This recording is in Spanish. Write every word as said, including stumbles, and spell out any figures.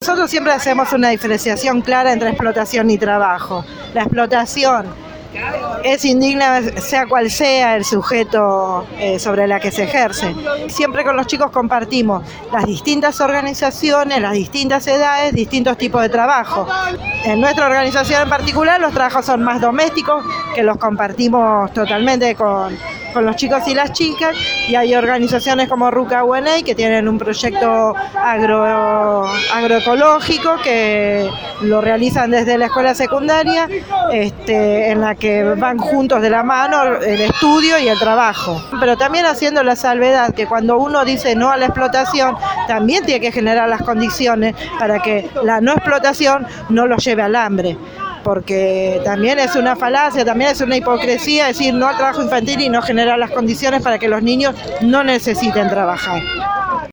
nosotros siempre hacemos una diferenciación clara entre explotación y trabajo. La explotación es indigna, sea cual sea el sujeto eh, sobre la que se ejerce. Siempre con los chicos compartimos las distintas organizaciones, las distintas edades, distintos tipos de trabajo. En nuestra organización en particular los trabajos son más domésticos, que los compartimos totalmente con, con los chicos y las chicas, y hay organizaciones como Ruca U N A que tienen un proyecto agro, agroecológico que lo realizan desde la escuela secundaria, este, en la que van juntos de la mano el estudio y el trabajo. Pero también haciendo la salvedad que cuando uno dice no a la explotación, también tiene que generar las condiciones para que la no explotación no los lleve al hambre. Porque también es una falacia, también es una hipocresía decir no al trabajo infantil y no generar las condiciones para que los niños no necesiten trabajar.